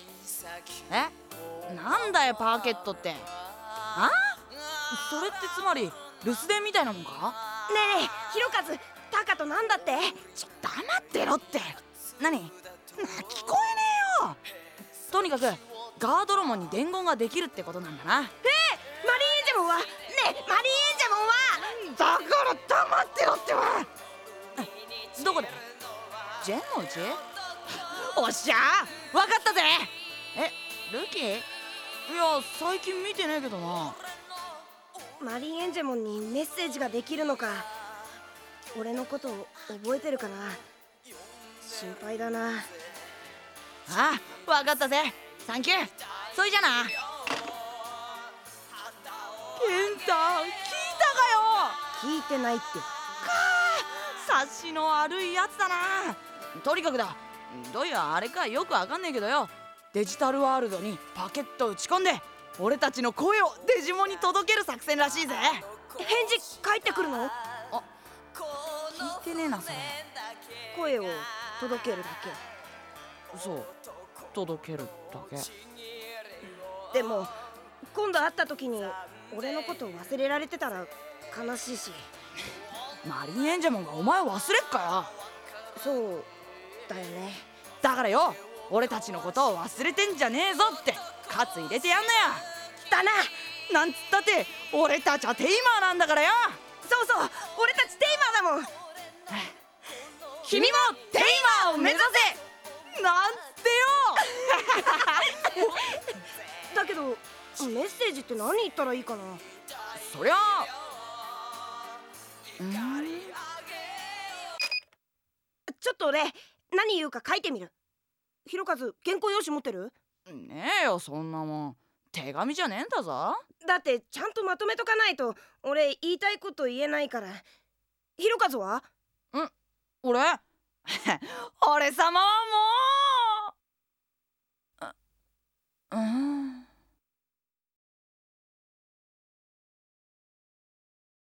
なんだよパーケットって。それってつまり留守電みたいなもんか？ ねえねえ、ひろかず、タカとなんだって？ 黙ってろって。何？聞こえねえよ。とにかくガードロモンに伝言ができるってことなんだな。 マリーエンジェモンは？ねえ、マリーエンジェモンは？ だから黙ってろってば。どこで？ジェンのうち？おっしゃー、わかったぜ。ルキ？いや最近見てねえけどな。 マリーエンジェモンにメッセージができるのか。俺のこと覚えてるかな。心配だな。 わかったぜ。サンキュー。それじゃな。ケンタ、聞いたかよ。 聞いてないって。 察しの悪いやつだな。とにかくだ、どういうあれかよくわかんねえけどよ、デジタルワールドにパケット打ち込んで俺たちの声をデジモンに届ける作戦らしいぜ。 返事返ってくるの？ 聞いてねえなそれ。 声を届けるだけ。そう、届けるだけ。 でも今度会った時に俺のこと忘れられてたら悲しいし。 マリーエンジェモンがお前を忘れっかよ。 そうだよね。 だからよ、俺たちのことを忘れてんじゃねえぞって喝入れてやんなよ。 だな。 なんつったって俺たちはテイマーなんだからよ。 そうそう、俺たちテイマーだもん。 君もテイマーを目指せなんてよ。 だけどメッセージって何言ったらいいかな。 そりゃちょっと俺何言うか書いてみる。ひろかず、原稿用紙持ってる？ ねえよ、そんなもん手紙じゃねえんだぞ。 だってちゃんとまとめとかないと俺言いたいこと言えないから。ひろかずは？ 俺俺様はもう